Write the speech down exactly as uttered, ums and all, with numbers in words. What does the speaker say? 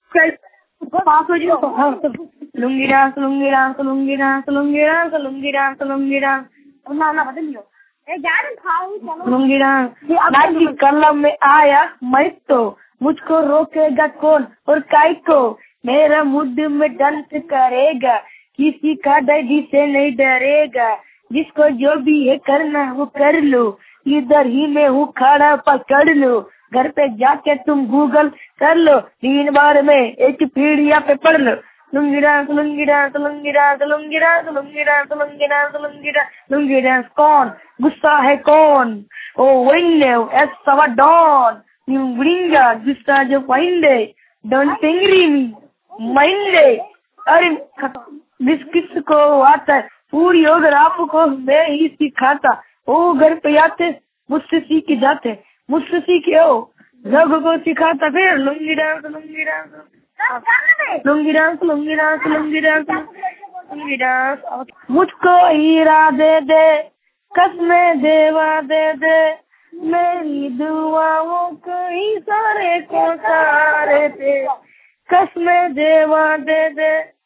पास हो जाओ। Lungi dance lungi dance lungi dance lungi dance lungi dance lungi dance ना ना बदल लियो लुंगी डांस। नाची कलम में आया मैं तो मुझको रोकेगा कौन और काय को, मेरा मुड में डांस करेगा, किसी का डैडी से नहीं डरेगा, जिसको जो भी है करना वो कर लो, इधर ही मैं हूँ खड़ा पकड़ लो, घर पे जाके तुम गूगल कर लो, तीन बार में एक पीढ़िया पे पढ़ लो। Lungi dance lungi dance lungi dance lungi dance lungi dance lungi dance lungi dance lungi dance. कौन गुस्सा है कौन? ओ वही एस सवा डॉन यू ब्रिंगा गुस्सा जो फाइंडे डोंट टेंगरी मी माइंडे। अरे जिस किस को आता है पूरी अगर आपको मैं ही सिखाता, वो घर पे आते मुझसे सीख जाते, मुझसे सीखे हो जग को सिखाता। फिर lungi dance lungi dance lungi dance lungi dance lungi dance lungi dance. मुझको हीरा दे दे कसमें देवा दे दे, मेरी दुआओं को ही सारे को सारे थे, कसमें देवा दे दे।